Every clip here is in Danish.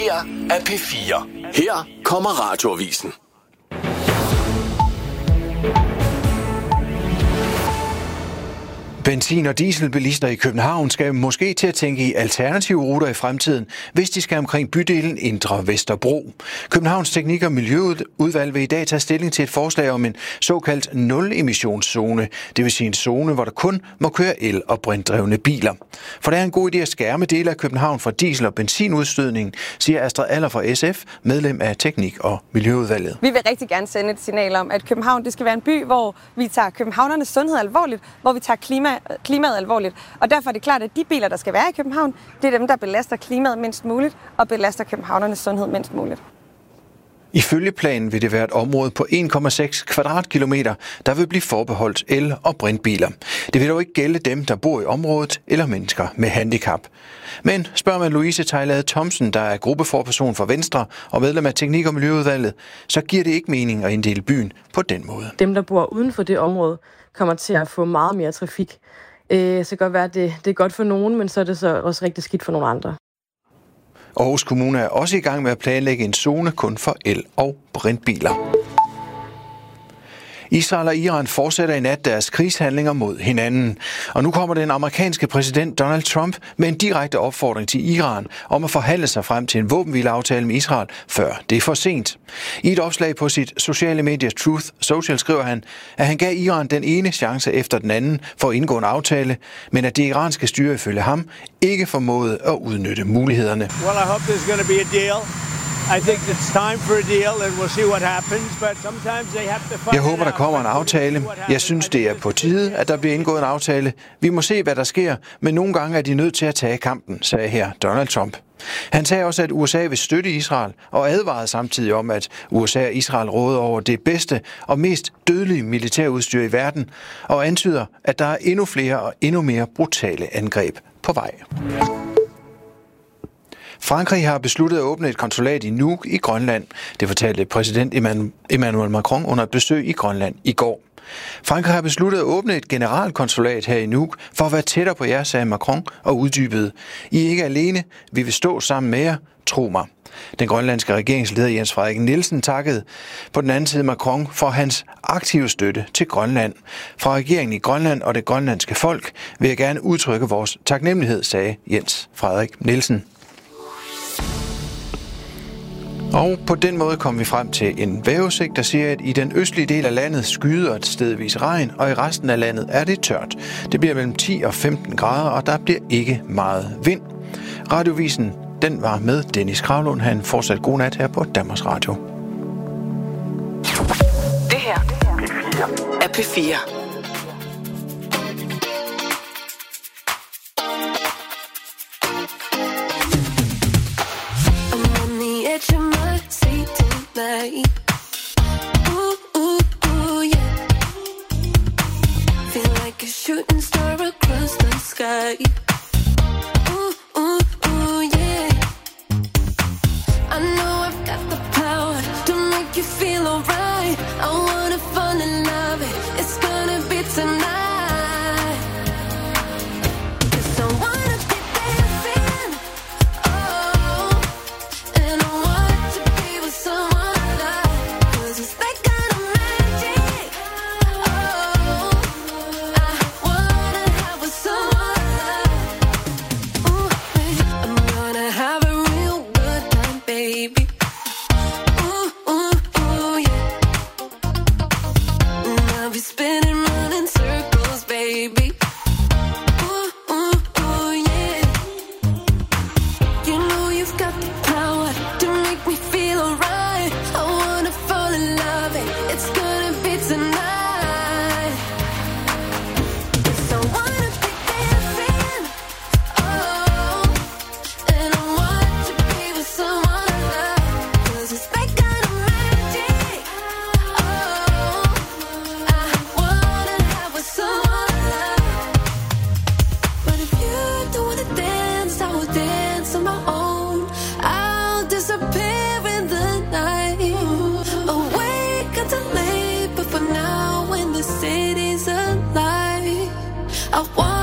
her er P4. Her kommer Radioavisen. Benzin- og dieselbilister i København skal måske til at tænke i alternative ruter i fremtiden, hvis de skal omkring bydelen Indre Vesterbro. Københavns Teknik- og Miljøudvalg vil i dag tage stilling til et forslag om en såkaldt nul-emissionszone, det vil sige en zone, hvor der kun må køre el- og brintrevne biler. For det er en god idé at skærme dele af København fra diesel- og benzinudstødningen, siger Astrid Aller fra SF, medlem af Teknik- og Miljøudvalget. Vi vil rigtig gerne sende et signal om, at København det skal være en by, hvor vi tager københavnernes sundhed alvorligt, hvor vi tager klimaet alvorligt. Og derfor er det klart, at de biler, der skal være i København, det er dem, der belaster klimaet mindst muligt og belaster københavnernes sundhed mindst muligt. Ifølge planen vil det være et område på 1,6 kvadratkilometer, der vil blive forbeholdt el- og brintbiler. Det vil dog ikke gælde dem, der bor i området eller mennesker med handicap. Men spørger man Louise Tejlade Thomsen, der er gruppeforperson for Venstre og medlem af Teknik- og Miljøudvalget, så giver det ikke mening at inddele byen på den måde. Dem, der bor uden for det område, kommer til at få meget mere trafik. Så kan godt være, at det er godt for nogen, men så er det så også rigtig skidt for nogle andre. Aarhus Kommune er også i gang med at planlægge en zone kun for el- og brintbiler. Israel og Iran fortsætter i nat deres krigshandlinger mod hinanden. Og nu kommer den amerikanske præsident Donald Trump med en direkte opfordring til Iran om at forhandle sig frem til en våbenhvileaftale med Israel, før det er for sent. I et opslag på sit sociale medie Truth Social skriver han, at han gav Iran den ene chance efter den anden for at indgå en aftale, men at det iranske styre ifølge ham ikke formåede at udnytte mulighederne. Well, I hope there's going to be a deal. I think it's time for a deal, and we'll see what happens. But sometimes they have to find. Jeg håber, der kommer en aftale. Jeg synes, det er på tide, at der bliver indgået en aftale. Vi må se, hvad der sker, men nogle gange er de nødt til at tage kampen, sagde her Donald Trump. Han sagde også, at USA vil støtte Israel, og advarede samtidig om, at USA og Israel råder over det bedste og mest dødelige militærudstyr i verden, og antyder, at der er endnu flere og endnu mere brutale angreb på vej. Frankrig har besluttet at åbne et konsulat i Nuuk i Grønland. Det fortalte præsident Emmanuel Macron under et besøg i Grønland i går. Frankrig har besluttet at åbne et generalkonsulat her i Nuuk for at være tættere på jer, sagde Macron og uddybede. I er ikke alene. Vi vil stå sammen med jer. Tro mig. Den grønlandske regeringsleder Jens Frederik Nielsen takkede på den anden side Macron for hans aktive støtte til Grønland. Fra regeringen i Grønland og det grønlandske folk vil jeg gerne udtrykke vores taknemmelighed, sagde Jens Frederik Nielsen. Og på den måde kom vi frem til en vejrudsigt, der siger, at i den østlige del af landet skyder et stedvis regn, og i resten af landet er det tørt. Det bliver mellem 10 og 15 grader, og der bliver ikke meget vind. Radiovisen, den var med Dennis Kravlund. Han fortsat god nat her på Danmarks Radio. Det her er P4. Feel like a shooting star across the sky. Yeah. I know I've got the power to make you feel alright. I wanna fall in love. It's gonna be tonight.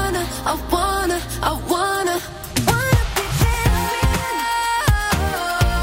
I wanna be dancing.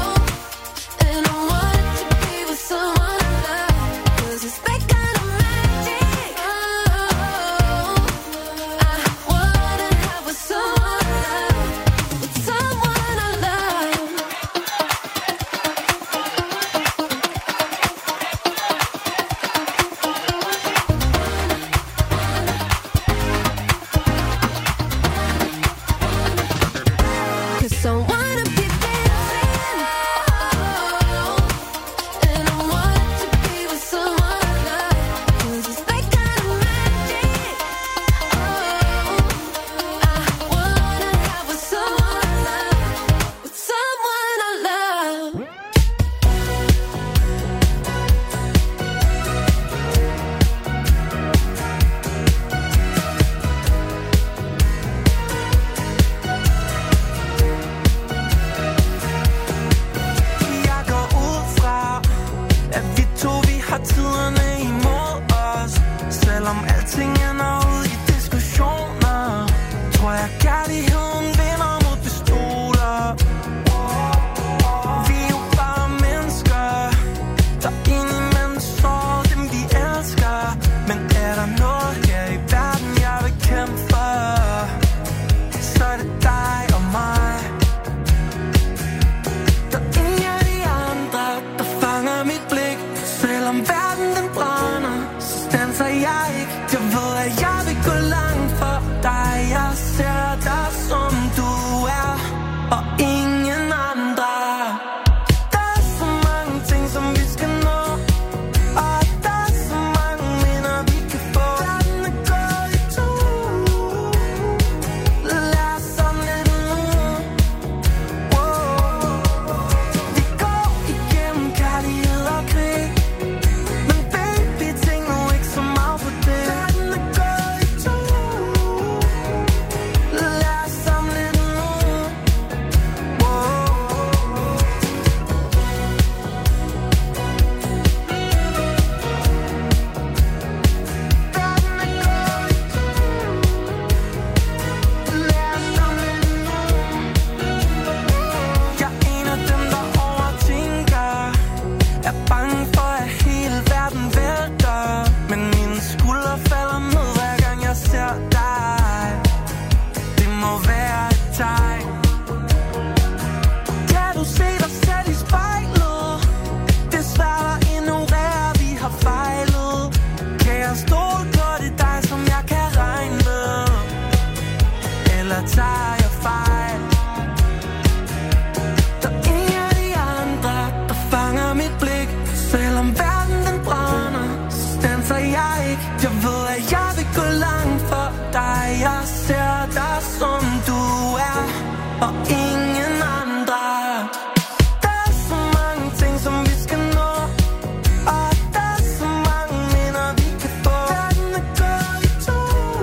langt for dig. Jeg ser dig som du er, og ingen andre. Der er så mange ting, som vi skal nå, og der er så mange minder, vi kan få. Verden er gået i to.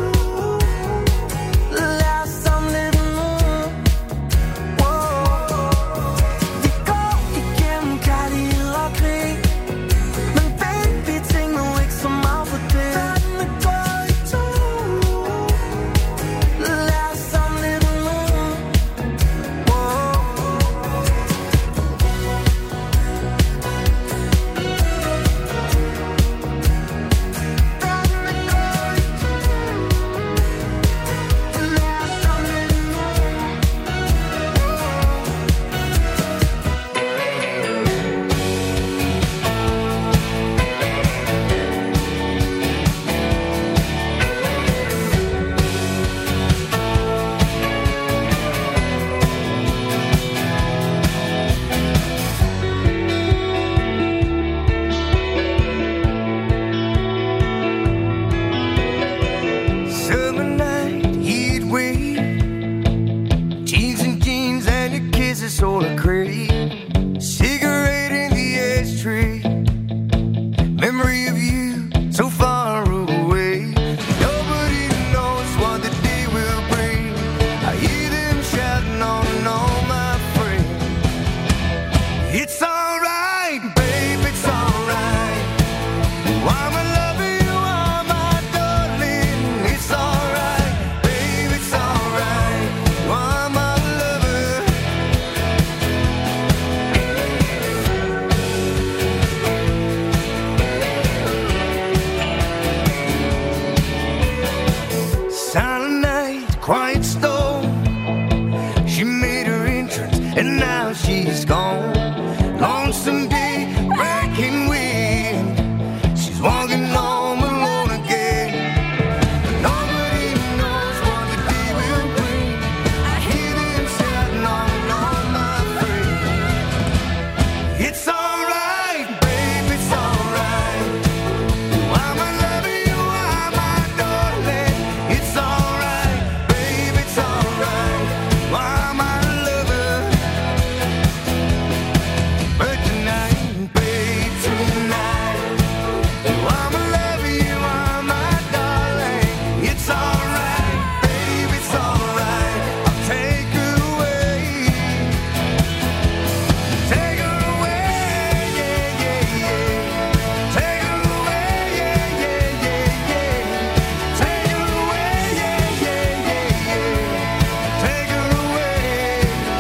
Lad os samle den nu. Vi går igennem kærlighed og krig, men baby, tænk nu ikke så meget for det. Verden er gået i to. Lad os samle den nu. Summer night, heat wave, jeans and jeans and your kisses all a crave. Cigarette in the ashtray, memory of you so far away. Nobody knows what the day will bring. I hear them shouting on and on, my friend. It's alright, babe, it's alright. I'm a lover, you are my darling. It's alright, babe, it's alright. You are my lover. Silent night, quiet storm. She made her entrance and now she's gone. Lonesome day, racking wind. She's walking home alone again. Nobody knows what the day will bring. I hear them shouting on and on, my friend. It's alright, babe, it's alright. I'm a lover, you are my darling. It's alright, babe, it's alright. I'm my lover. But tonight, babe, tonight, I'm a lover, you are my darling. It's alright, babe, it's alright. I'll take her away. Take her away, yeah, yeah, yeah. Take her away, yeah, yeah, yeah, yeah. Take her away, yeah, yeah, yeah, yeah. Take her away.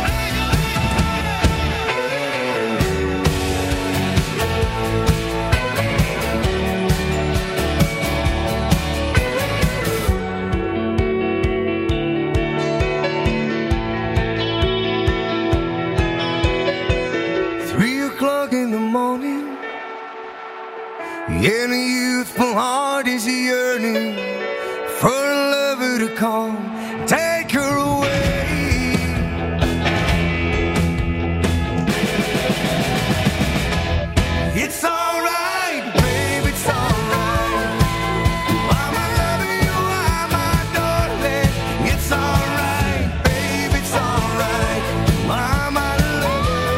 Three o'clock in the morning, and a youthful heart is yearning for a lover to come take her away. It's alright, babe, it's alright. I'm a lover, you are my darling. It's alright, babe, it's alright. I'm my lover.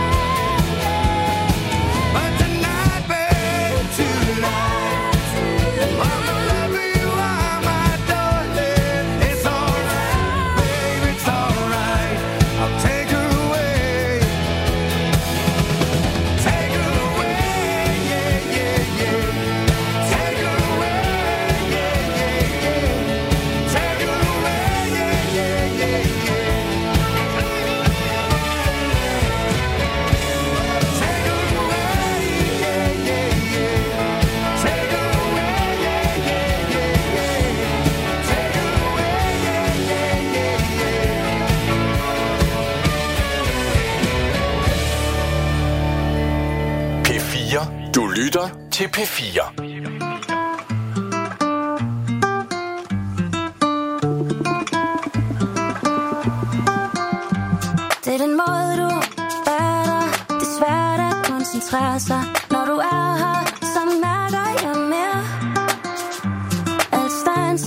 But tonight, babe, tonight, I'm a lover, you are my darling. It's alright, babe, it's alright. I'll take her away. Take her away, yeah, yeah, yeah. Take her away, yeah, yeah, yeah. Take her away, yeah, yeah, yeah, yeah. Take her away, yeah, yeah, yeah. Take her away, yeah, yeah, yeah, yeah. Take her away, yeah, yeah, yeah, yeah. P4. Du lytter til P4. Det er den måde, du bærer dig. Det er svært at koncentrere sig. Når du er her, så mærker jeg mere. Alt stands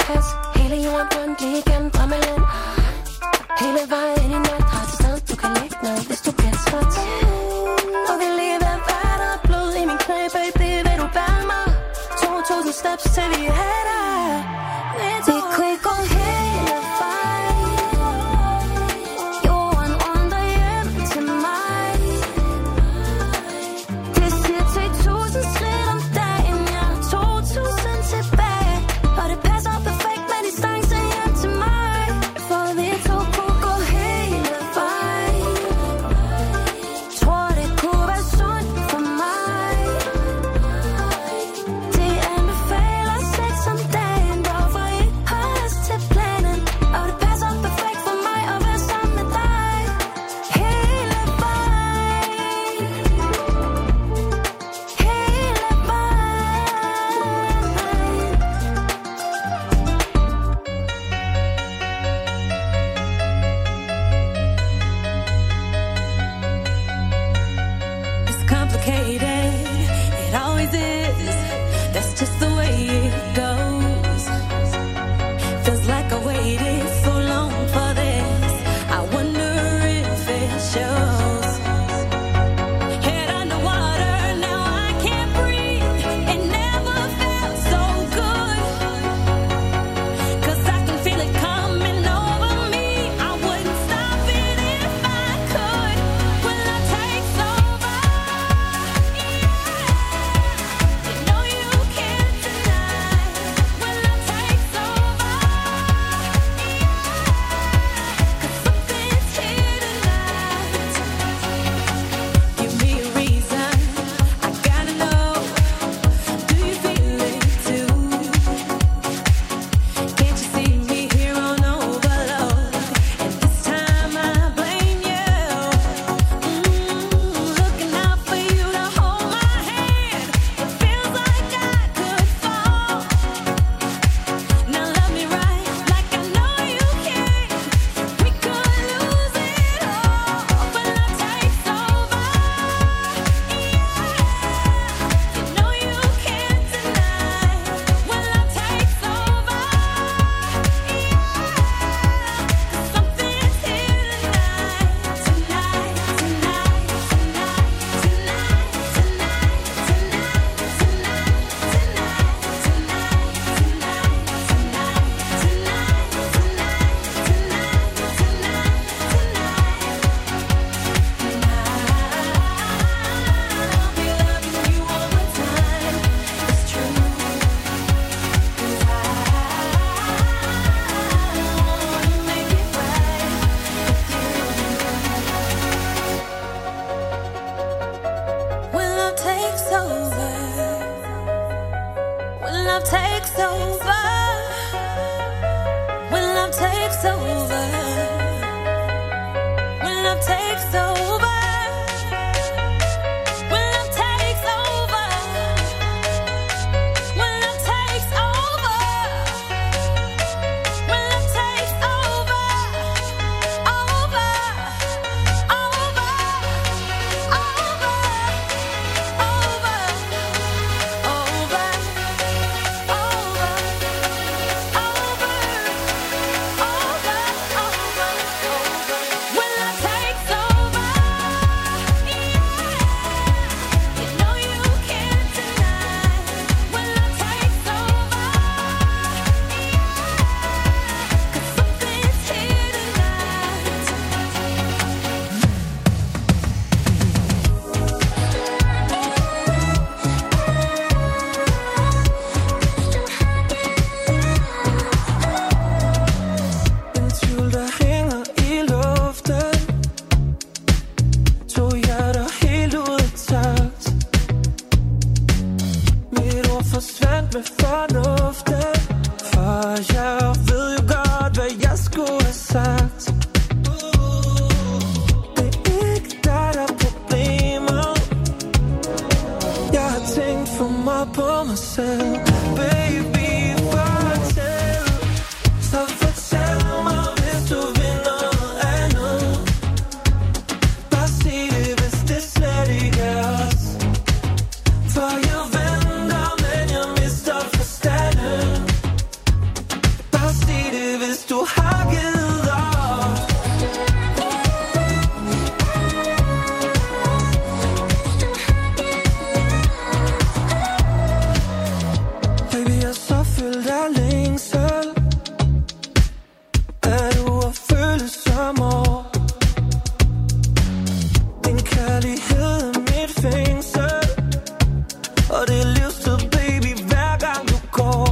pas. Hele jorden rundt lige igennem drømmeland. Hele vejen ind i nat har til sted, du kan lægge ned, hvis du bliver træt. Og vil lige være værd og blod i min knæ, baby, vil du bære mig? 2000 steps til vi er der. Vi kunne ikke gå hele vejen. Jorden rundt og hjem til mig. Det siger til 1000 skridt om dagen, ja, 2000 tilbage. Og det passer perfekt med distance hjem til mig. For vi to kunne gå hele vejen. Tror det kunne være sundt for mig. Det anbefaler sex om dagen, hvorfor ikke holde os til planen. Og det passer perfekt for mig at være sammen med dig. Hele vejen. Hele vejen. It's complicated, it always is. That's just the way it goes. Feels like I waited so long for this. I wonder if it shows. Head underwater, now I can't breathe. It never felt so good. 'Cause I can feel it coming over me. I wouldn't stop it if I could. Will I take over? You know you can't deny. Will I take over? 'Cause something's here tonight. Give me a reason, I gotta know. Do you feel it too? Can't you see me here on overload? And this time I blame you. Looking out for you to hold my hand. It feels like I could fall. Now love me right, like I know you can. We could lose it all. Will I take over? You know you can't deny. Will I take over? 'Cause something's here tonight, tonight, tonight, tonight, Will love takes over? Will love takes over? Will love takes over? Will love takes over? Will love takes over? Will love takes over? Will love takes over? Over, over, over, over, over, Will I take over? You know you can't deny. Will I take over? 'Cause something's here tonight. En tvivl, der hænger i luften. To hjerter helt ud af takt. Mit ord forsvandt med fornuften. For jeg ved jo godt, hvad jeg skulle have sagt. Det er ikke dig, der er problemet. Jeg har tænkt for meget på mig selv. Baby, fortæl. Så fortæl mig, hvis du vil noget andet. Bare sig det, hvis det slet ikke er os. For jeg venter, men jeg mister forstanden. Og det løfter, baby, hver gang du går.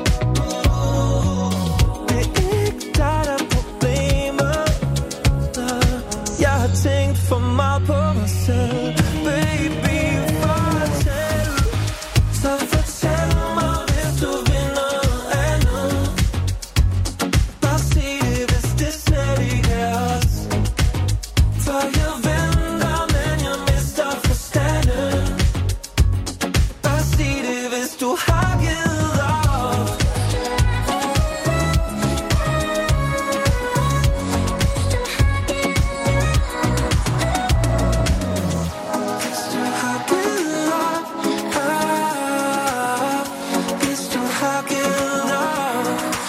Det er ikke dig, der er problemet. Jeg har tænkt for meget på mig selv. Baby, fortæl. Så fortæl mig, hvis du vil noget andet. Bare sig det, hvis det slet ikke er os. For jeg venter, men jeg mister forstanden. Bare sig det, hvis du har givet op. Hvis du har givet op, hvis du har givet op.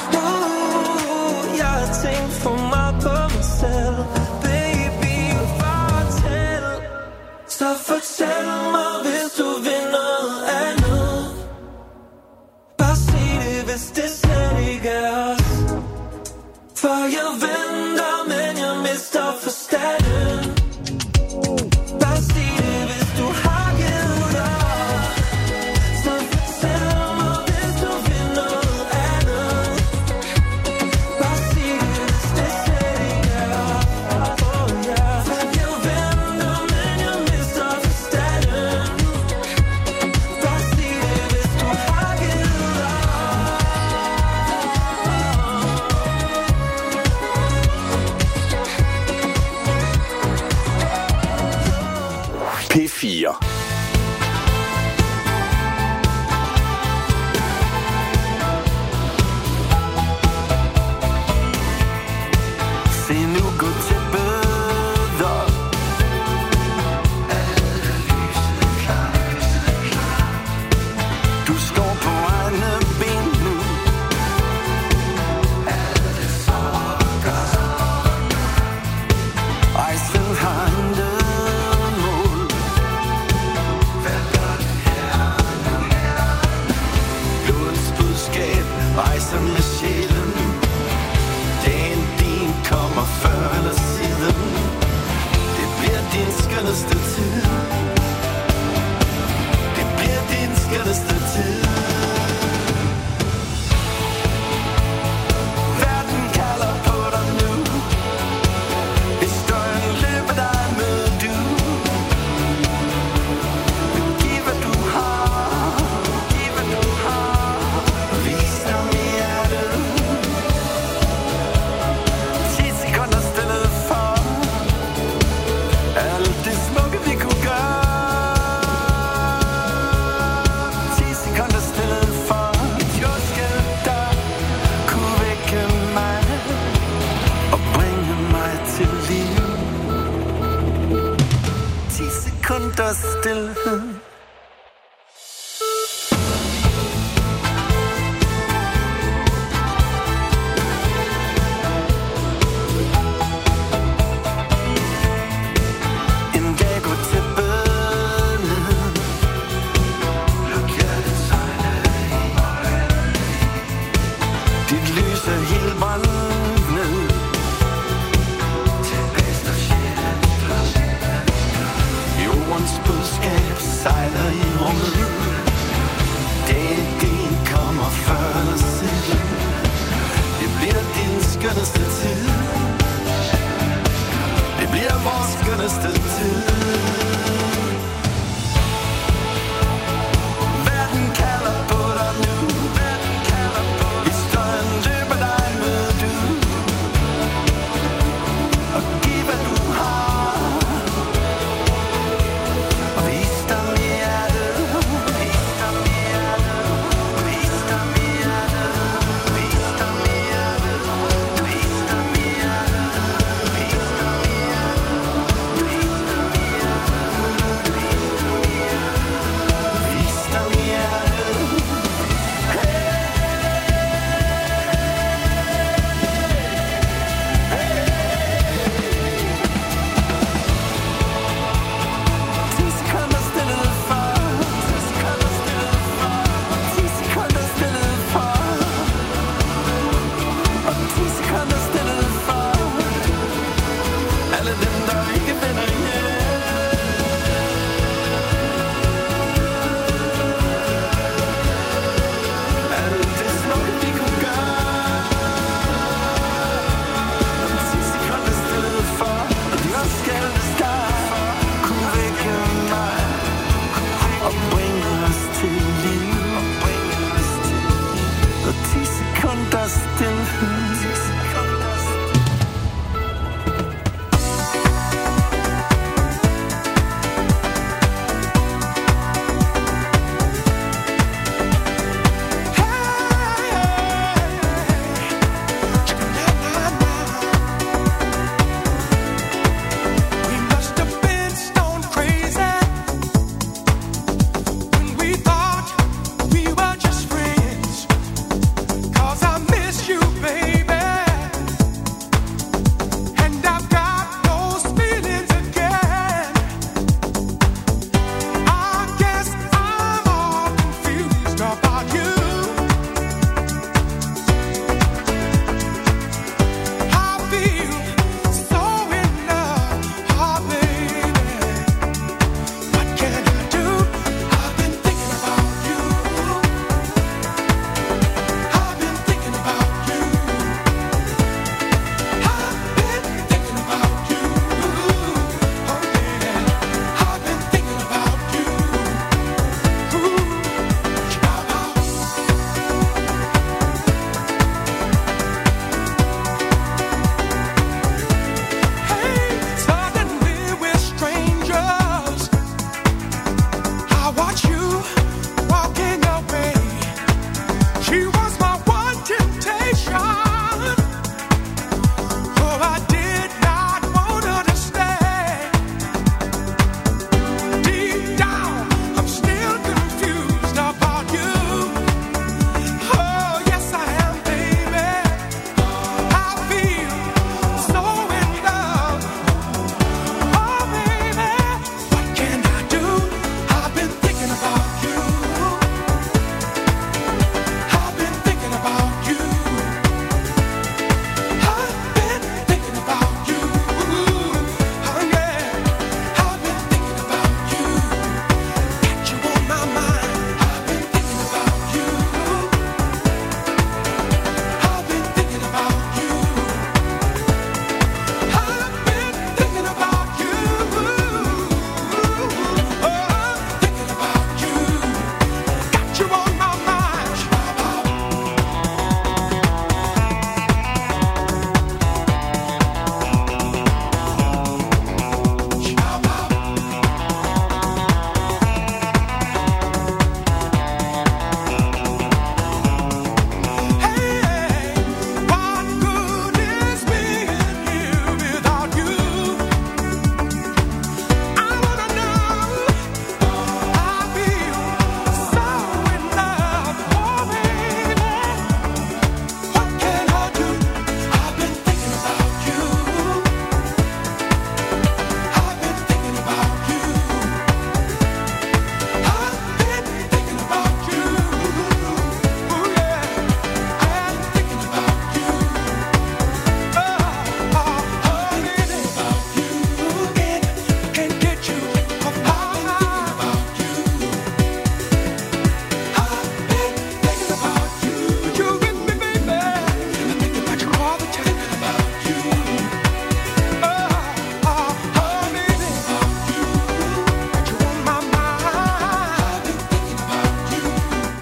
Jeg har tænkt for meget på mig selv. Baby, fortæl. Så fortæl mig, hvis du vil noget andet. Bare sig det, hvis det slet ikke er os. For jeg venter, men jeg mister forstanden. Bare sig det, hvis du har givet op. Så fortæl mig, hvis du vil noget andet. Bare sig det, hvis det slet ikke er os. For jeg venter, men jeg mister forstanden. Bare sig det, hvis du har givet op. P4. Se nu gå til bøder. Du står på egne ben nu. Ejsen har intet mål. Blodens budskab rejser med sjælen. Dagen din kommer før eller siden. Det bliver din skønneste tid. Det bliver din skønneste tid. Verden kalder på dig nu. Historien løber dig med du. Giv hvad du har. Giv hvad du har. Vis dig mere det. 10 sekunder stille for alt det smukke vi kunne gøre. 10 sekunder stille for et jordskælv, der kunne vække mig og bringe mig til liv. 10 sekunder stillhed. En dag gå til bønnen. Luk hjertets øjne. Dit lys er helt brændt ned. Til bedste sjælen. Jordens budskab sejler i rummet. Dagen din kommer før eller siden. Det bliver din skønneste tid. Det bliver vores skønneste tid. Verden kalder på dig nu. Historien løber dig med du. Og giv hvad du har. Og vis dig mere det. Vis dig mere det. Vis dig mere det. Vis dig mere det. Vis dig mere det. Vis dig mere det. Vis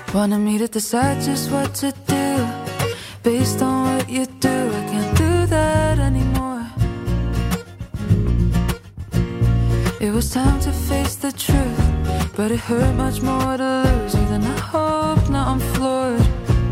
Wanted me to decide just what to do based on what you do. I can't do that anymore. It was time to face the truth, but it hurt much more to lose you than I hoped. Now I'm floored.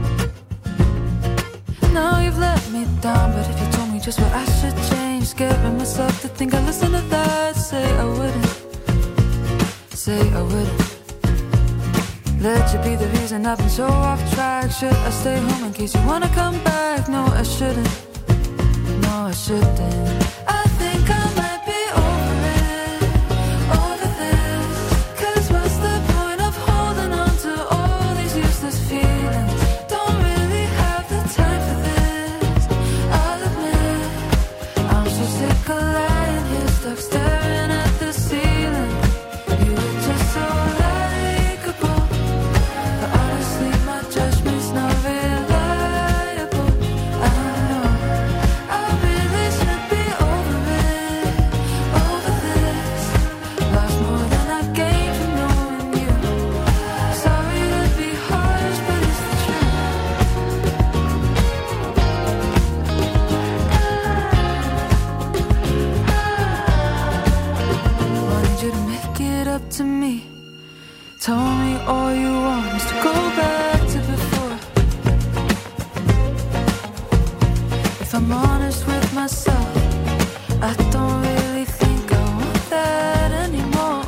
Now you've let me down, but if you told me just what I should change, scaring myself to think I'd listen to that. Say I wouldn't, say I wouldn't. Let you be the reason I've been so off track. Should I stay home in case you wanna come back? No, I shouldn't, no, I shouldn't. I think I might be over it, over this. Cause what's the point of holding on to all these useless feelings? Don't really have the time for this, I'll admit. I'm so sick of lying here, stuck staring at the ceiling. You were just so likeable, but honestly my judgment's not reliable. I know I really should be over it, over this. Lost more than I gained from knowing you. Sorry to be harsh, but it's the truth. Wanted you to make it up to me. Told me all you want is to go back to before. If I'm honest with myself, I don't really think I want that anymore.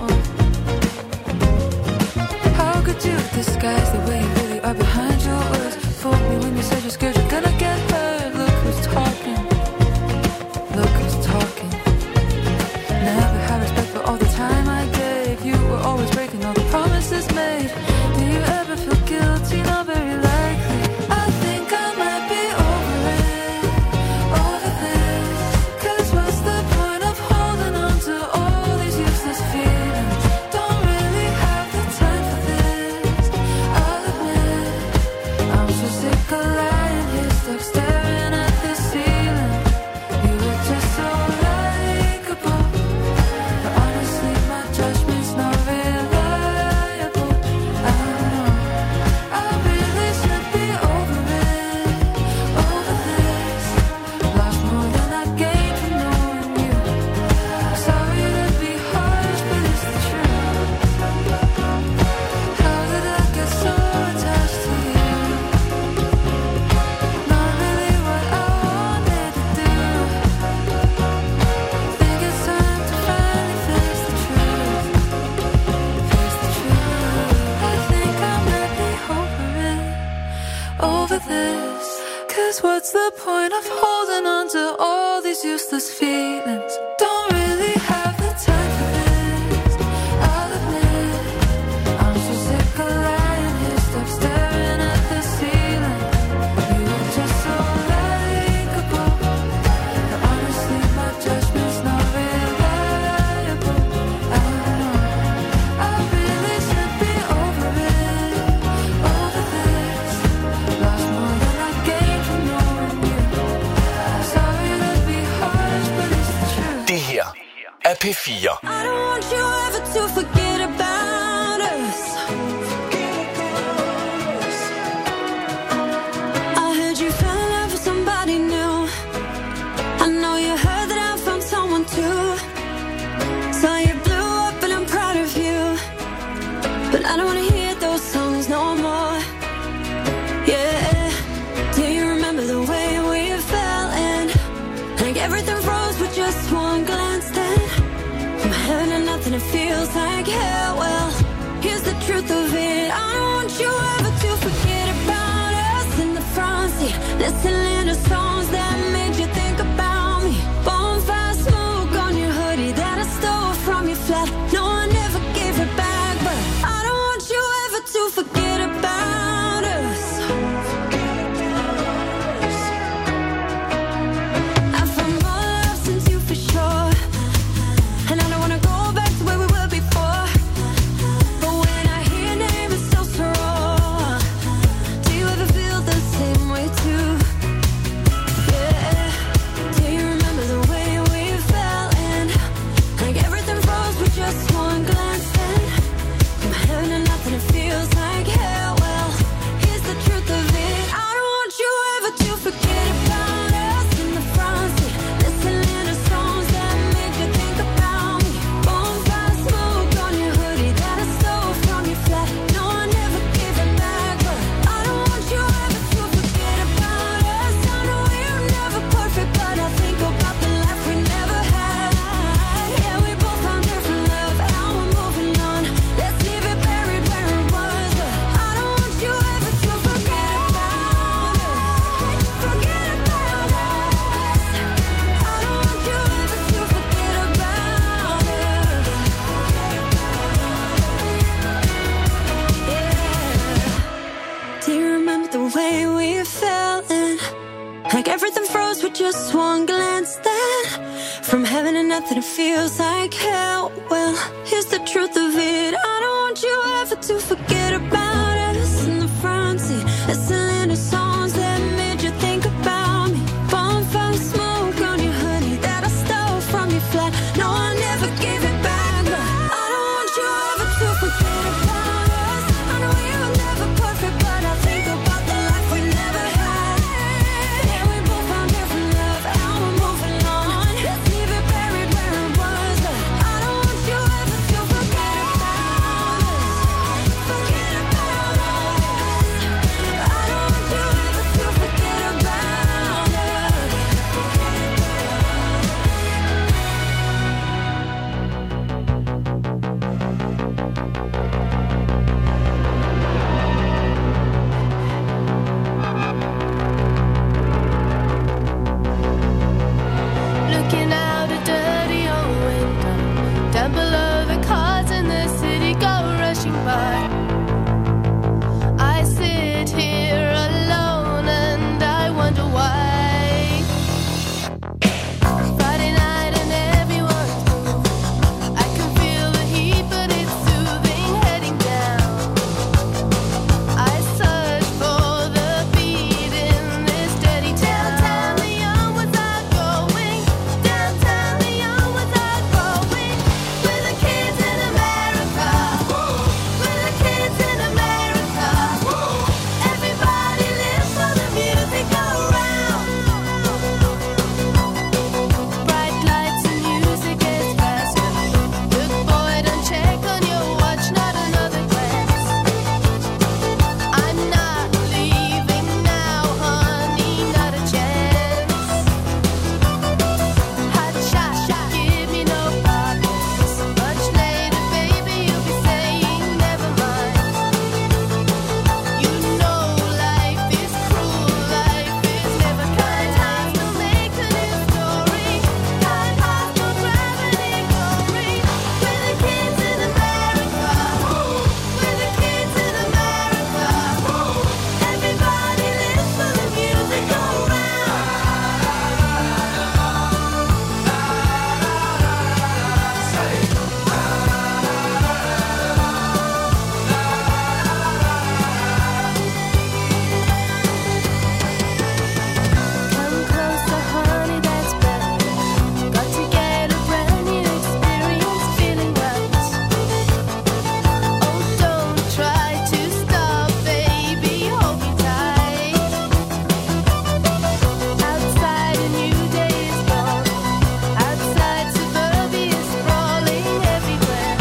How could you disguise the way you really are behind your words? Fooled me when you said you're scared you're gonna get hurt. Look who's talking, look who's talking. Never had respect for all the time I gave. You were always breaking all the promises made. Do you ever feel guilty? Not very likely. I think I might be over it, over this. Cause what's the point of holding on to all these useless feelings? Don't really have the time for this, I'll admit. I'm so sick of lying here, stuck staring at the ceiling. You were just so likeable, but honestly my judgment's not reliable. I know I really should be over it, over this. Lost more than I gained from knowing you. Sorry to be harsh, but it's the truth. How did I get so attached to you? Not really what I wanted to do. Think it's time to finally face the truth, face the truth. I think I might be over it, over this. Cause what's the point of holding on to all these useless feelings? Don't really have the time for this, I'll admit. I'm so sick of lying here, stuck staring at the ceiling. You were just so likeable, but honestly my judgment's not reliable. I know I really should be over it, over this. Lost more than I gained from knowing you. Sorry to be harsh, but it's the truth. Det her er P4. I don't want you ever to forget about us. I heard you fell in love with somebody new. I know you heard that I found someone too. Saw you blew up and I'm proud of you, but I don't wanna hear those songs no more. Yeah, do you remember the way we fell in? Like everything froze with just one glance then. From heaven to nothing it feels like hell. Well, here's the truth of it. I don't want you ever to forget about us in the front seat, listening to songs that made you think about me. Bonfire smoke on your hoodie that I stole from your flat. No, I never gave it back, but I don't want you ever to forget about us. I found more love since you for sure, and I don't wanna go back to where we were before. But when I hear your name, it's so strong. Do you ever feel the same way too? Like everything froze with just one glance. Then from heaven and nothing, it feels like hell. Well, here's the truth of it. I don't want you ever to forget about us in the front seat. Listening to songs that made you think about me. Bonfire smoke on your honey that I stole from your flat. No, I never gave it back, but I don't want you ever to forget about us. I know you were never perfect, but I think about the life we never had. Yeah, we both found different love, and we're moving on. Let's leave it buried where it was, but I don't want you ever to forget about us. Forget about us. I don't want you ever to forget about us. Looking out a dirty old window, down below the cars in the city go rushing by. I sit here alone and I wonder why. Friday night and everyone's moving. I can feel the heat, but it's soothing, heading down. I search for the beat in this steady town. Downtown Leon was I going? Downtown Leon was I going? With the kids in America. With the kids in America. Everybody lives for the music around. Bright lights and music gets faster. Look boy, don't check on your watch, not another glance. I'm not leaving now, honey, not a chance. Hot shot, give me no problems. Much later, baby, you'll be saying never mind. You know life is cruel, life is never kind. Hearts will make a new story. Kind hearts will grab and glory. We're the kids in America. We're the kids in America. Everybody lives for the music around. Come closer, honey, that's better. Got to get a brand new experience, feeling right. Oh, don't try to stop, baby, hold me tight. Outside a new day is born. Outside suburbia is sprawling everywhere.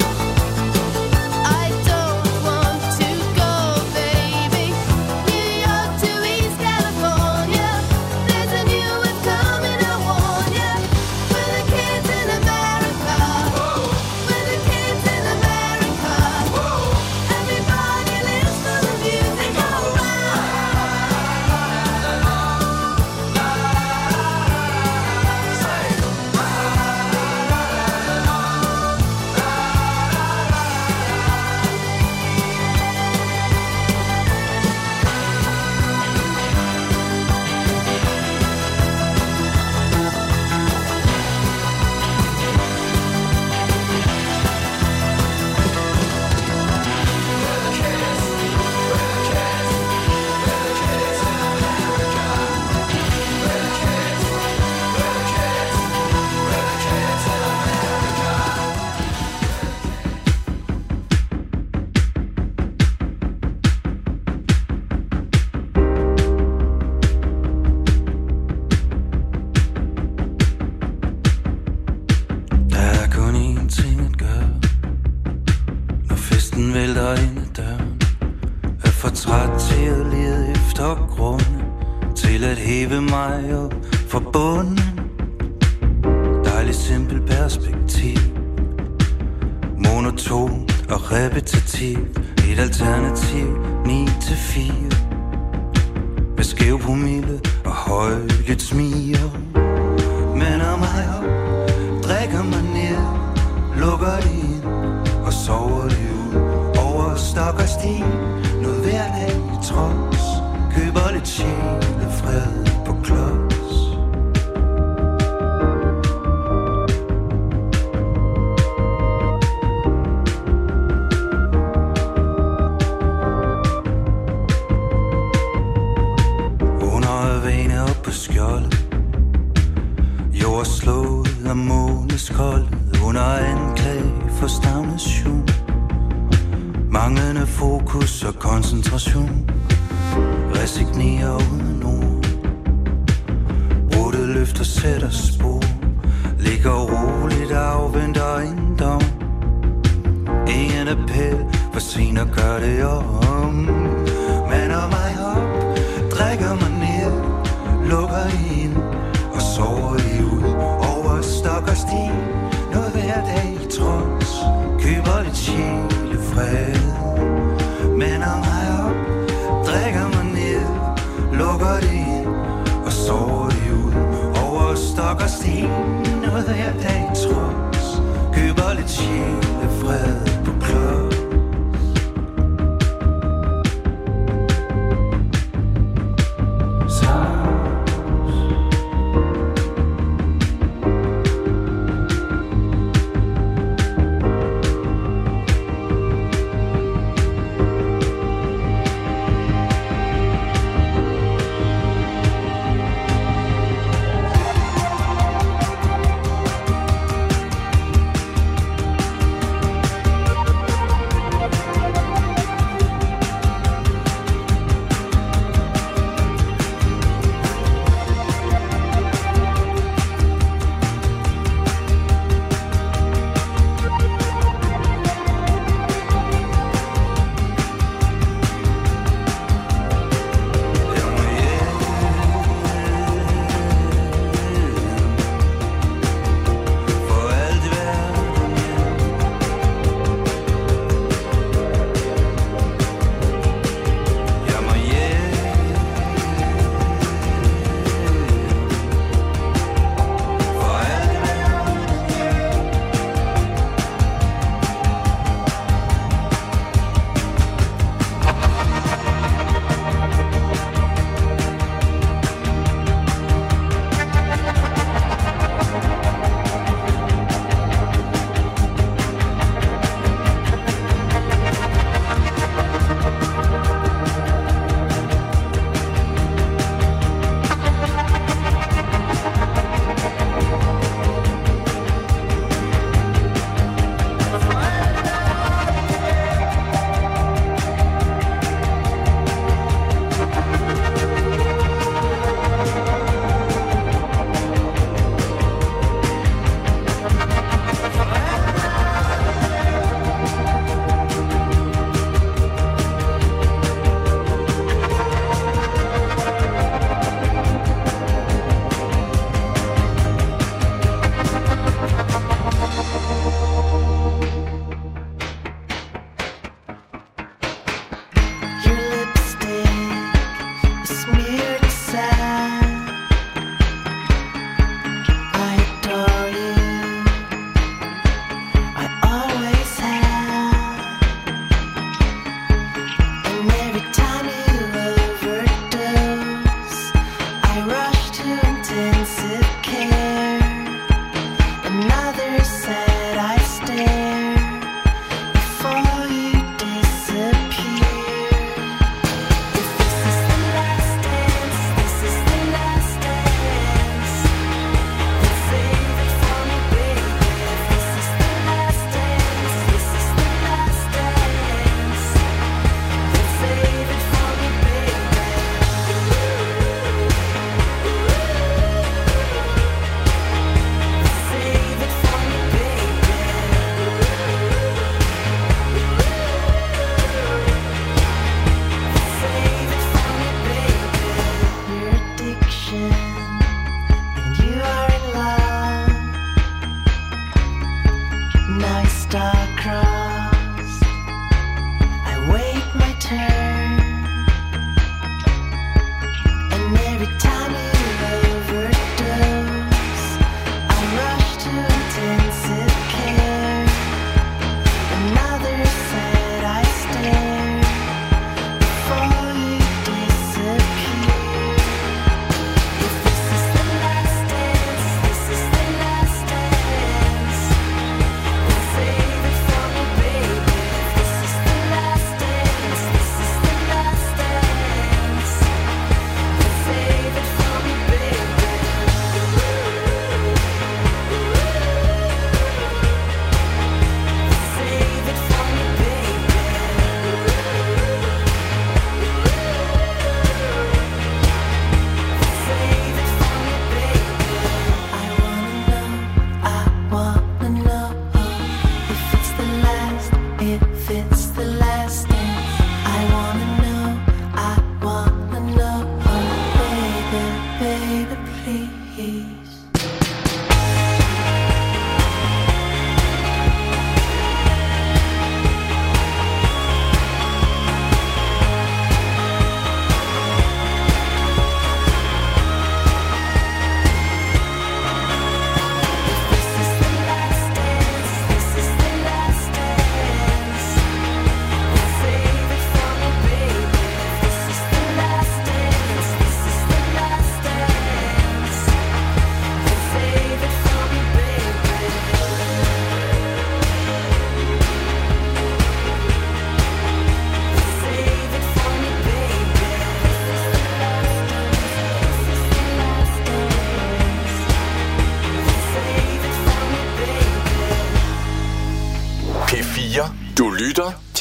I don't want to go, baby. New York to East California. There's a new one coming, I warn ya. We're the kids in America. We're the kids in America. Everybody lives for the music around. Der er kun én ting at gøre, når festen vælter ind ad døren. Er for træt til at lede efter grunde, til at hæve mig op fra bunden. Dejligt simpelt perspektiv, monotont og repetitivt. Et alternativ 9-4, med skæv promille og højlydt smil. Minder mig op, drikker mig ned, lukker det ind og sover det ud. Over stok og sten, noget hverdag i trods. Køber lidt sjælefred på klods. Under vene op på skjoldet, jord slået af måneskoldet, under anklage for stagnation, manglende fokus og koncentration, resignerer uden ord, brudte løfter sætter spor, ligger roligt og afventer en dom, ingen appel, for sent at gøre det om. Mander mig op, drikker mig ned, lukker ind og sover i ud over stok og sten, noget hver dag i trods, køber lidt sjælefred. Mander mig op, drikker mig ned, lukker det ind og sover det ud over stok og sten, noget hver dag i trods, køber lidt sjælefred på klub.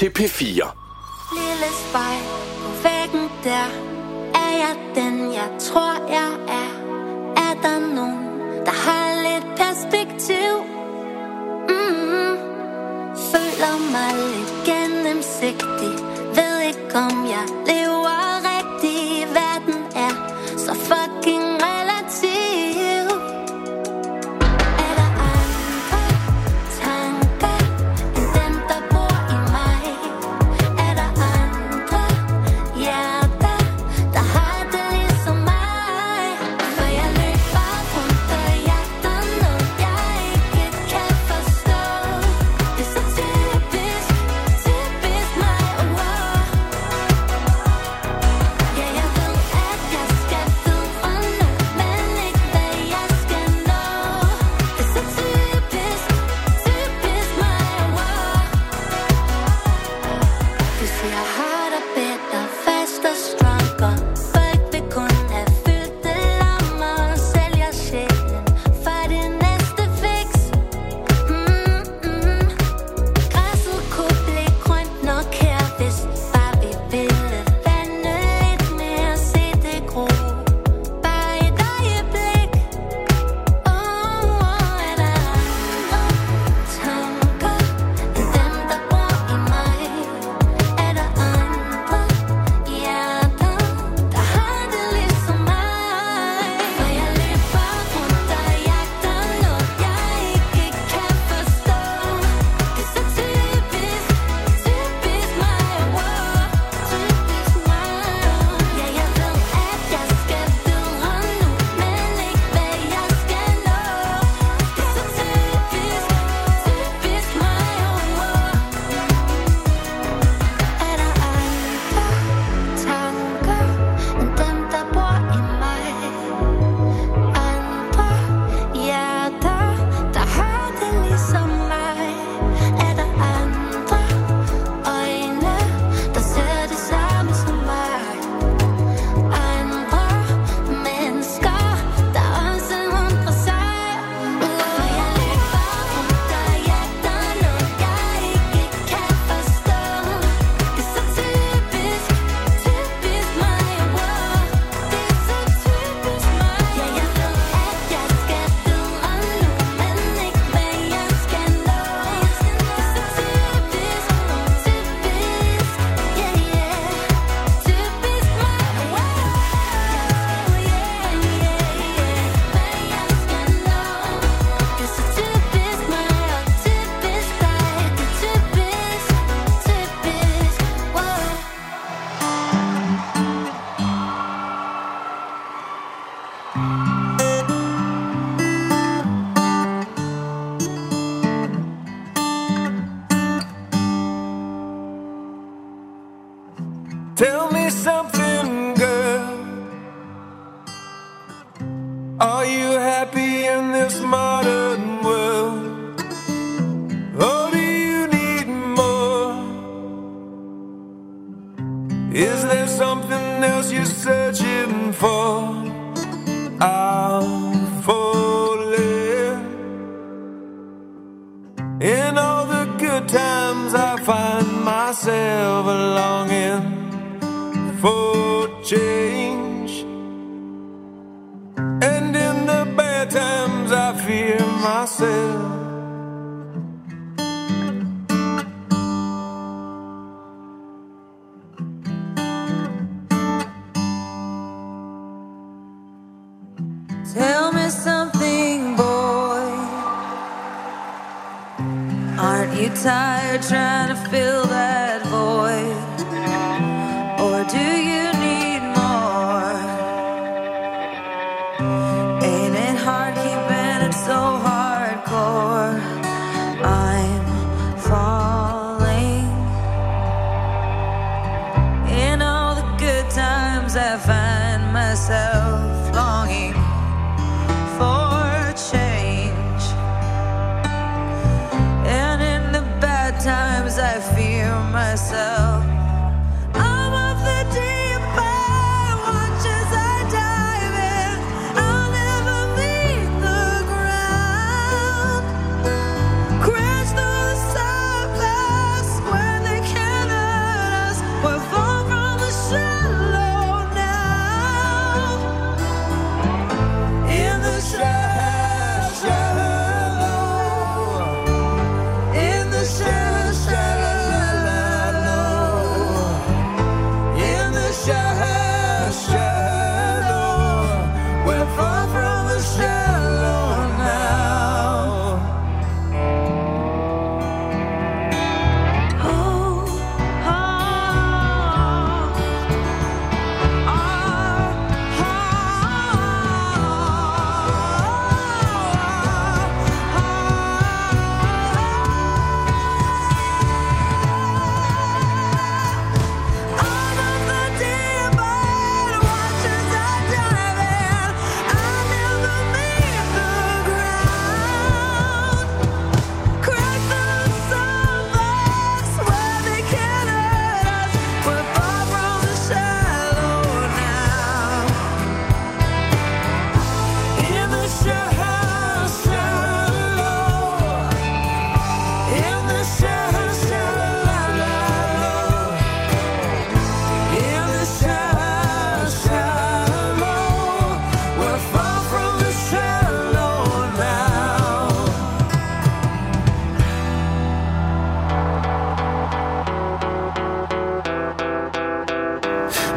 til P4. Lille spejl på væggen der. Er jeg den, jeg tror, jeg er? Er der nogen, der har lidt perspektiv? Føler mig lidt gennemsigtig. Ved ikke, om jeg lever rigtigt. Verden er så fucking relativ. Er der andre tanker end dem, der bor i mig? Er der andre hjerter, der har det ligesom mig? For jeg løber rundt og jagter noget, jeg ikke kan forstå. Det er så typisk mig, wow. Ja, jeg ved, at jeg skal videre nu, men ikke hvad jeg skal nå. Det er så typisk mig, wow. Hvis jeg har det bedre, fast og stronger, folk vil kun have fyldte lammer og sælger sjælen for det næste fix. Græsset kunne blive grønt nok her, hvis bare vi ville vande lidt mere, se det gro. Bare et øjeblik. Er der andre tanker end dem, der bor i mig? Er der andre hjerter, der har det ligesom mig? For jeg løber rundt og jagter noget, jeg ikke kan forstå. Det er så typisk mig, wow. Typisk mig. Ja, jeg ved, at jeg skal videre nu, men ikke hvad jeg skal nå. Det er så typisk mig, wow. Er der andre tanker end dem, der bor i mig? Andre hjerter, der har det ligesom mig? Er der andre øjne, der ser det samme som mig? Andre mennesker, der også undrer sig. For jeg løber rundt og jagter noget, jeg ikke kan forstå. Det er så typisk mig, wow. Det er så typisk mig. Ja, jeg ved, at jeg skal videre nu, men ikke hvad jeg skal nå. Det er så typisk, yeah, yeah. Typisk mig, wow. Yeah, yeah, yeah. Hvad jeg skal nå. Det er så typisk mig og typisk dig. Det er typisk, wow. Tell me something, girl. Are you happy in this modern world? Or do you need more? Is there something else you're searching for? I'm falling. In all the good times I find myself longing for change, and in the bad times I fear myself. Tell me something, boy. Aren't you tired trying to fill that void? Or do you need more? Ain't it hard keeping it so hardcore? I'm falling. In all the good times I find myself longing for change, and in the bad times I fear myself. I'm of the deep end, watch as I dive in. I'll never meet the ground. Crash through the surface where they can't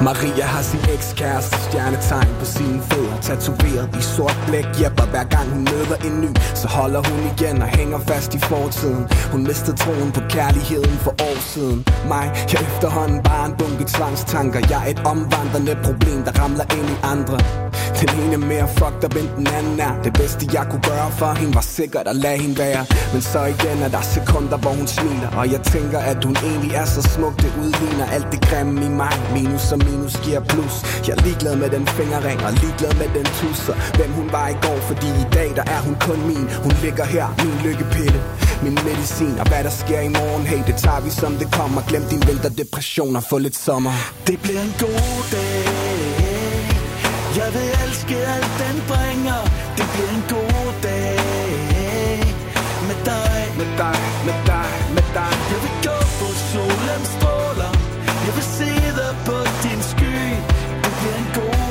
Maria har sin ekskæreste stjernetegn på sine fødder, tatoveret i sort blæk, jæpper hver gang hun møder en ny. Så holder hun igen og hænger fast i fortiden. Hun mistede troen på kærligheden for år siden. Mig, jeg efterhånden bare en bunke tvangstanker. Jeg er et omvandrende problem, der ramler ind i andre. Den ene er mere fucked up end den anden er. Det bedste jeg kunne gøre for hende var sikkert at lade hende være. Men så igen er der sekunder hvor hun smiler, og jeg tænker at hun egentlig er så smuk. Det udligner alt det grimme i mig. Minus og minus giver plus. Jeg er ligeglad med den fingerring og ligeglad med den tusser. Hvem hun var i går, fordi i dag der er hun kun min. Hun ligger her, min lykkepille, min medicin. Og hvad der sker i morgen, hey, det tager vi som det kommer. Glem din vinterdepression og få lidt sommer. Det bliver en god dag. Jeg vil elske alt den bringer. Det bliver en god dag. Med dig, med dig, med dig, med dig. Jeg vil gå på solens stråler. Jeg vil se dig på din sky. Det bliver en god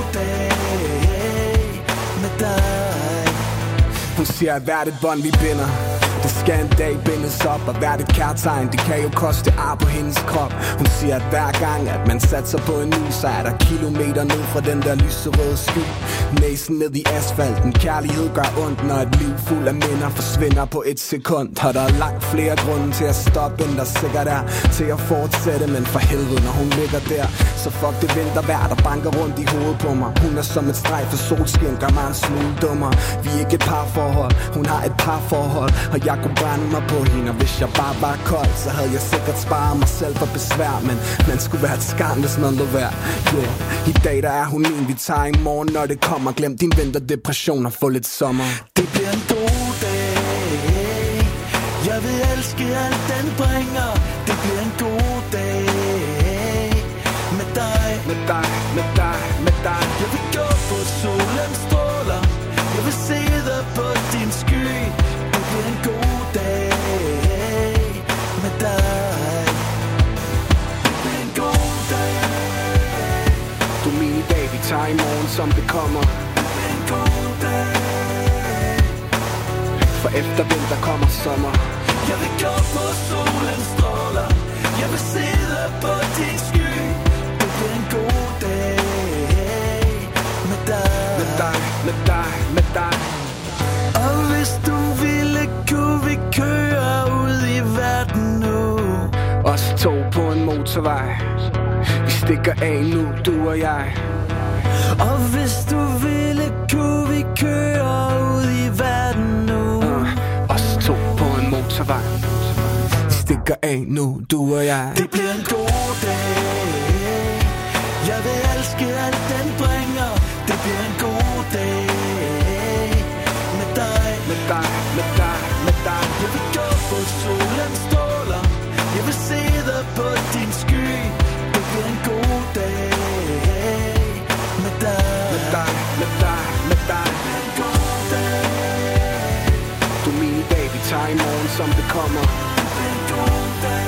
dag med dig. Hun siger at hvert et bånd vi binder, det skal en dag bindes op. Og hvert et kærtegn, det kan jo koste ar på hendes krop. Hun siger at hver gang at man satser på en ny, så er der kilometer ned fra den der lyserøde sky. Næsen ned i asfalten. Kærlighed gør ondt, når et liv fuld af minder forsvinder på et sekund. Og der er langt flere grunde til at stoppe, end der sikkert er til at fortsætte. Men for helvede, når hun ligger der, så fuck det vintervejr, der banker rundt i hovedet på mig. Hun er som et streg for solskin, gør mig en smule dummer. Vi er ikke et parforhold, hun har et parforhold. Og jeg kunne brænde mig på hende, og hvis jeg bare var kold, så havde jeg sikkert sparet mig selv for besvær. Men man skulle være et skam, hvis man lå værd. Yeah. I dag der er hun en, vi tager i morgen, når det kommer. Glem din vinterdepression og få lidt sommer. Det bliver en god dag. Jeg vil elske alt den bringer. Det bliver en god dag med dig, med dig, med dig, med dig. Jeg vil gå på solens stråler. Jeg vil se dig på din sky. Det bliver en god dag med dig. Det bliver en god dag. Du er min i dag, vi tager i morgen som det kommer. Det bliver en god dag. For efter vinter kommer sommer. Jeg vil gå på solens stråler. Jeg vil se dig på din sky. Det bliver en god dag med dig. Med dig, med dig, med dig. Og hvis du ville, kunne vi køre ud i verden nu. Os to på en motorvej. Vi stikker af nu, du og jeg. Og hvis du ville, kunne vi køre ud i verden nu. Os to på en motorvej. Vi stikker af nu, du og jeg. Det bliver en god dag. Jeg vil elske alt den bringer. Det bliver en god dag med dig, med dig, med dig, med dig. Jeg vil gå på solens stråler. Jeg vil se dig på din sky. Det bliver en god dag med dig, med dig, med dig, med dig. Det bliver en god dag. Du er min i dag, vi tager i morgen som det kommer. Det bliver en god dag.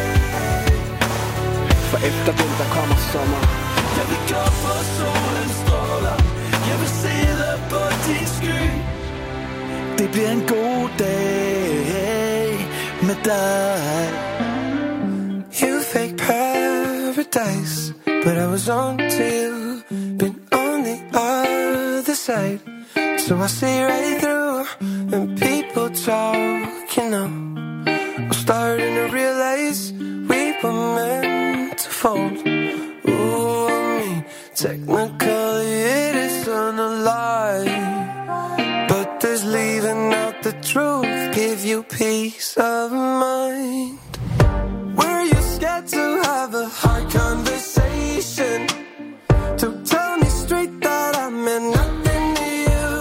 For efter vinter kommer sommer. Jeg vil gå på solens stråler. Jeg vil se dig på din sky. Det bliver en god dag med dig. You fake paradise, but I was on till been on the other side. So I see right through when people talk, you know. I'm starting to realize we were meant to fall. Ooh, I mean, technically it isn't a lie, but does leaving out the truth give you peace of mind? Were you scared to have a hard conversation? To tell me straight that I meant nothing to you.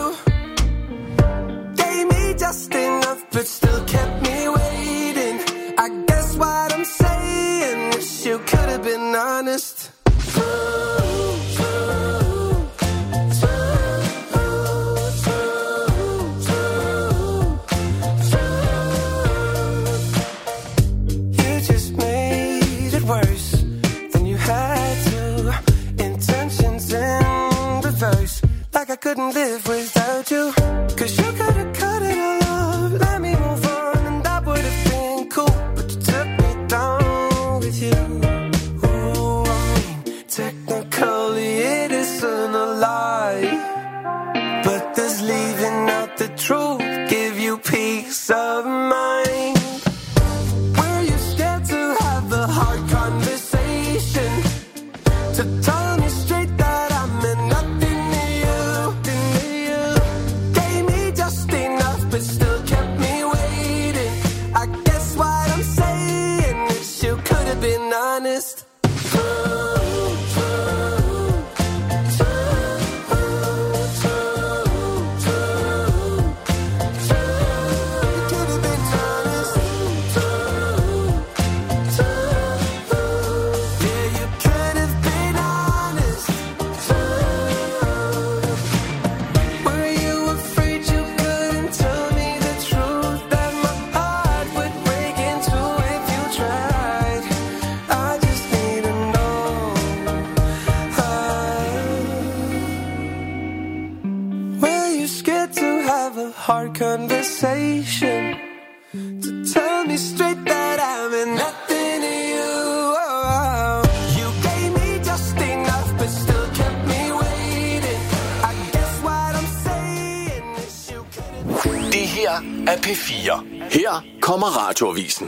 Gave me just enough but still kept me waiting. I guess what I'm saying is you could have been honest. Like I couldn't live without you. Cause you could have cut it all off, let me move on, and that would have been cool. But you took me down with you. Ooh, I mean, technically hard conversation to tell me straight that I'm in nothing to you. You gave me just enough, but still kept me waiting. I guess what I'm saying is you couldn't. Det her er P4. Her kommer Radioavisen.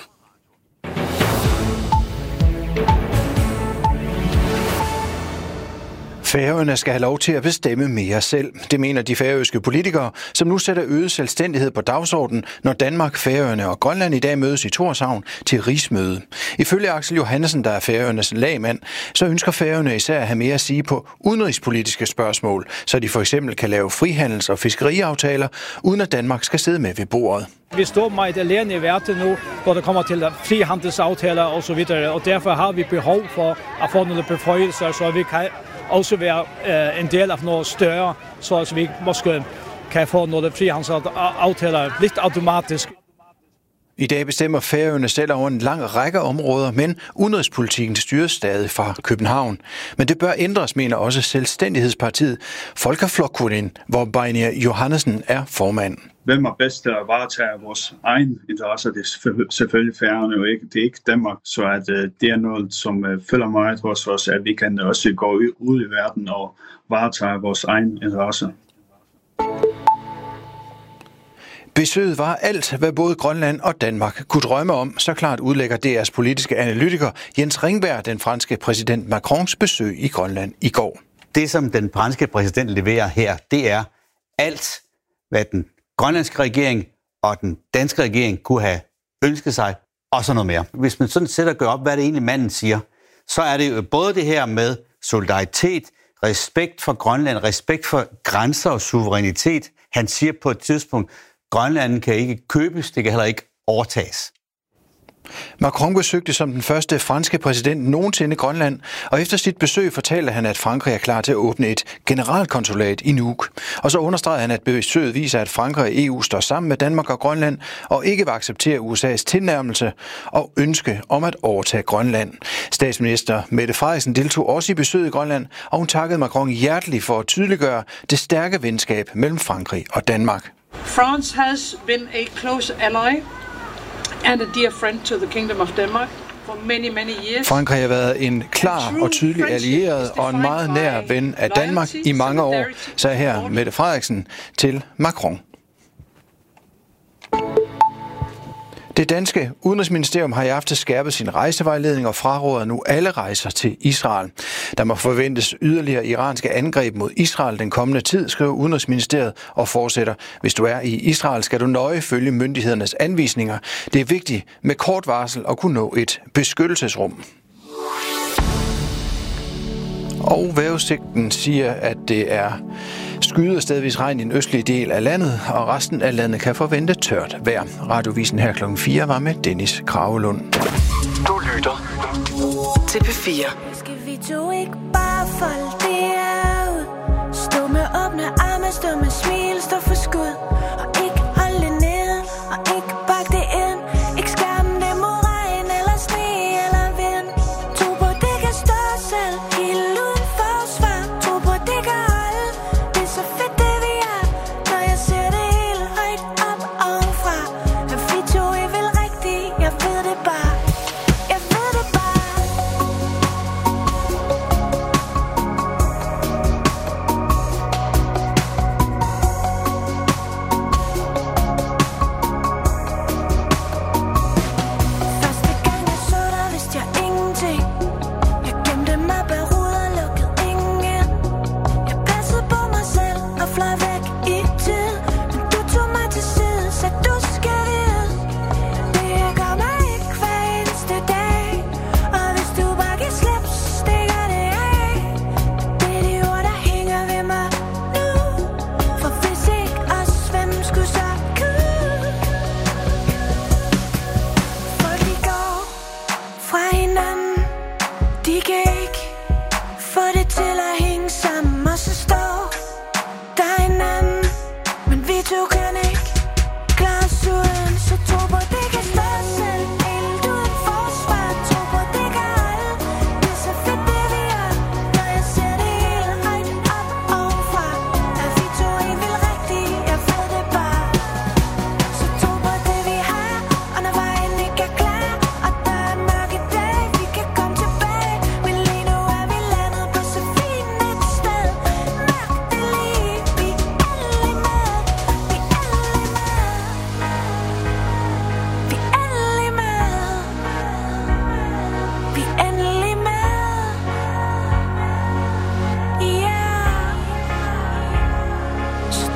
Færøerne skal have lov til at bestemme mere selv. Det mener de færøske politikere, som nu sætter øget selvstændighed på dagsordenen, når Danmark, Færøerne og Grønland i dag mødes i Tórshavn til rigsmøde. Ifølge Axel Johannessen, der er Færøernes lagmand, så ønsker Færøerne især at have mere at sige på udenrigspolitiske spørgsmål, så de for eksempel kan lave frihandels- og fiskeriaftaler, uden at Danmark skal sidde med ved bordet. Vi står meget alene i verden nu, hvor det kommer til frihandelsaftaler og så videre, og derfor har vi behov for at få nogle beføjelser, så vi kan også være en del af noget større, så vi måske kan få nogle frihandelsaftaler lidt automatisk. I dag bestemmer Færøerne selv over en lang række områder, men udenrigspolitikken styres stadig fra København. Men det bør ændres, mener også Selvstændighedspartiet Fólkaflokkurin, hvor Beinir Johannesen er formand. Hvem er bedst til at varetage vores egen interesser? Det er selvfølgelig Færøerne jo ikke. Det er ikke Danmark, så at det er noget, som følger meget hos os, at vi kan også gå ud i verden og varetage vores egen interesser. Besøget var alt, hvad både Grønland og Danmark kunne drømme om, så klart udlægger DR's politiske analytiker Jens Ringberg den franske præsident Macrons besøg i Grønland i går. Det, som den franske præsident leverer her, det er alt, hvad den grønlandske regering og den danske regering kunne have ønsket sig, og så noget mere. Hvis man sådan sætter og gør op, hvad det egentlig manden siger, så er det jo både det her med solidaritet, respekt for Grønland, respekt for grænser og suverænitet. Han siger på et tidspunkt, Grønland kan ikke købes, det kan heller ikke overtages. Macron besøgte som den første franske præsident nogensinde Grønland, og efter sit besøg fortalte han, at Frankrig er klar til at åbne et generalkonsulat i Nuuk. Og så understregede han, at besøget viser, at Frankrig og EU står sammen med Danmark og Grønland, og ikke vil acceptere USA's tilnærmelse og ønske om at overtage Grønland. Statsminister Mette Frederiksen deltog også i besøget i Grønland, og hun takkede Macron hjerteligt for at tydeliggøre det stærke venskab mellem Frankrig og Danmark. France has been a close ally and a dear friend to the Kingdom of Denmark for many, many years. Frankrig har været en klar og tydelig allieret og en meget nær ven af Danmark i mange år, sagde her Mette Frederiksen til Macron. Det danske udenrigsministerium har i aften skærpet sin rejsevejledning og fraråder nu alle rejser til Israel. Der må forventes yderligere iranske angreb mod Israel den kommende tid, skriver Udenrigsministeriet og fortsætter. Hvis du er i Israel, skal du nøje følge myndighedernes anvisninger. Det er vigtigt med kort varsel at kunne nå et beskyttelsesrum. Og vejrudsigten siger, at det er skyet og stedvis regn i den østlige del af landet, og resten af landet kan forvente tørt vejr. Radiovisen her kl. 4 var med Dennis Kragelund. Du lytter til P4. Skal vi to ikke bare folde det ud? Stå med åbne arme, stå med smil, stå for skud. Og ikke holde det ned, og ikke bakke det ind. Ikke skærme det mod regn, eller sne, eller vind. Tro på, det kan stå selv, helt uden forsvar. Tro på, det kan holde, det er så fedt det vi er. Når jeg ser det helt højt op ovenfra. Men vi to er vel rigtigt, jeg ved det bare. Jeg ved det bare.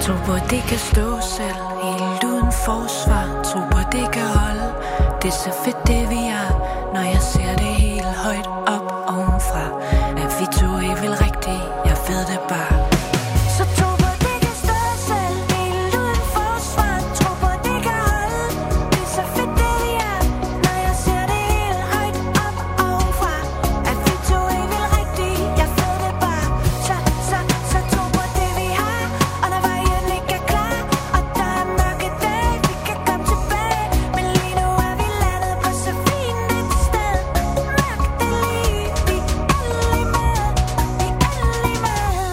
Tro på, at det kan stå selv, helt uden forsvar. Tro på, at det kan holde, det er så fedt det vi er. Når jeg ser det helt højt op ovenfra, at vi to er vel rigtigt, jeg ved det bare. Så tro på, at det kan stå selv, helt uden forsvar. Tro på, at det kan holde, det er så fedt det vi er. Når jeg ser det helt højt op ovenfra, at vi to er vel rigtigt, jeg ved det bare. Så tro på det vi har, og når vejen ikke er klar, og der er mørke dage, vi kan komme tilbage. Men lige nu er vi landet på så fint et sted. Mørkt det lige, vi er alle med, vi er alle med.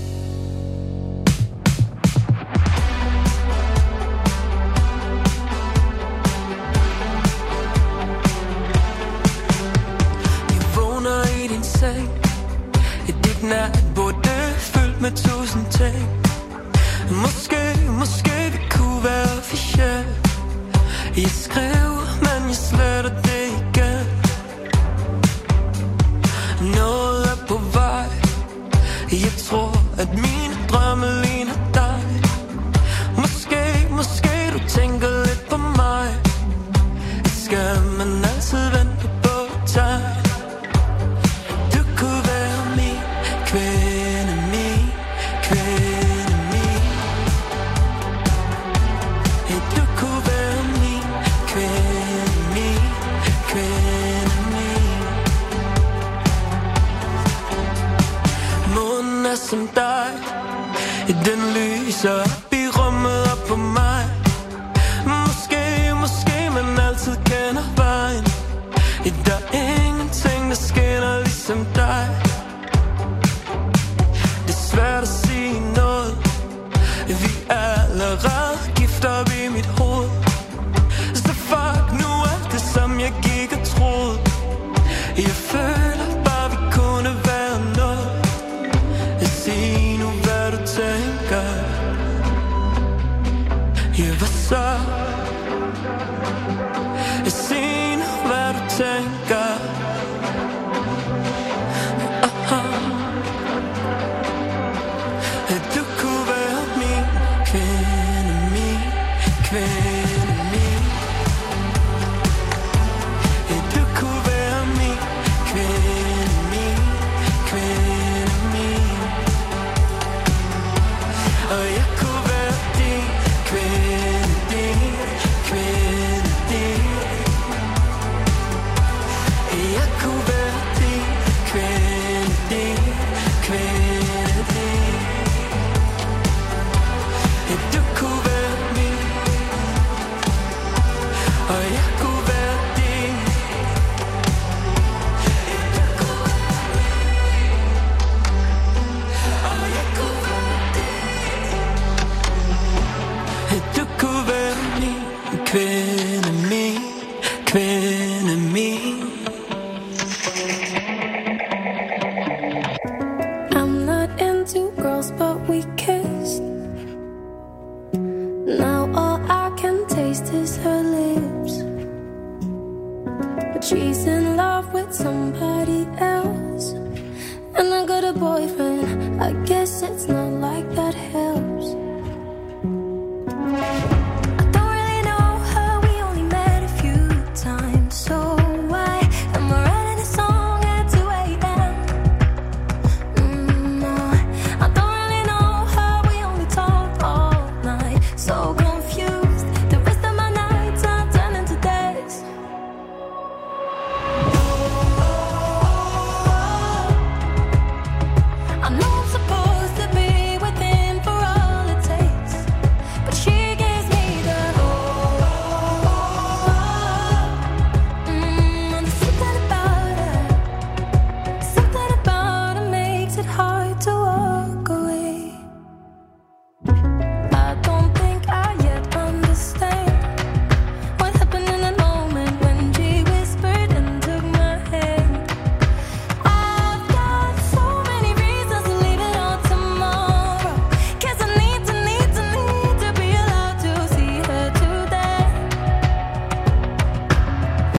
Vi vågner i din seng, i dit natbord, fyldt med 1000 ting. Måske vi kunne være officiel. Jeg skriver, men jeg sletter det igen. Noget er på vej. Jeg tror, at mine drømme ligner dig. Måske du tænker lidt på mig. Skal man altid vente på tegn? Du kunne være min kvinde, min kvinde, min. Du kunne være min kvinde, min kvinde, min. Månen er som dig, den lyser op i rummet op på mig. Måske man altid kender vejen. Der er ingenting, der skinner ligesom dig. Det er svært at sige noget. Vi er allerede gift op i mit hoved. Så fuck nu alt det, som jeg gik og troede. Jeg føler bare, vi kunne være noget. Sig nu, hvad du tænker. Ja, hvad så? Sig nu, hvad du tænker. Du kunne være min kvinde, min kvinde, min. Du kunne være min kvinde, min kvinde, min. Og jeg kunne være din kvinde, din kvinde, din. Jeg kunne være din kvinde, din kvinde, din. Du kunne være min, og jeg kunne være din. Du kunne være min, og jeg kunne være din. Du kunne være min kvinde, min kvinde, min. I'm not into girls, but we kissed. Now all I can taste is her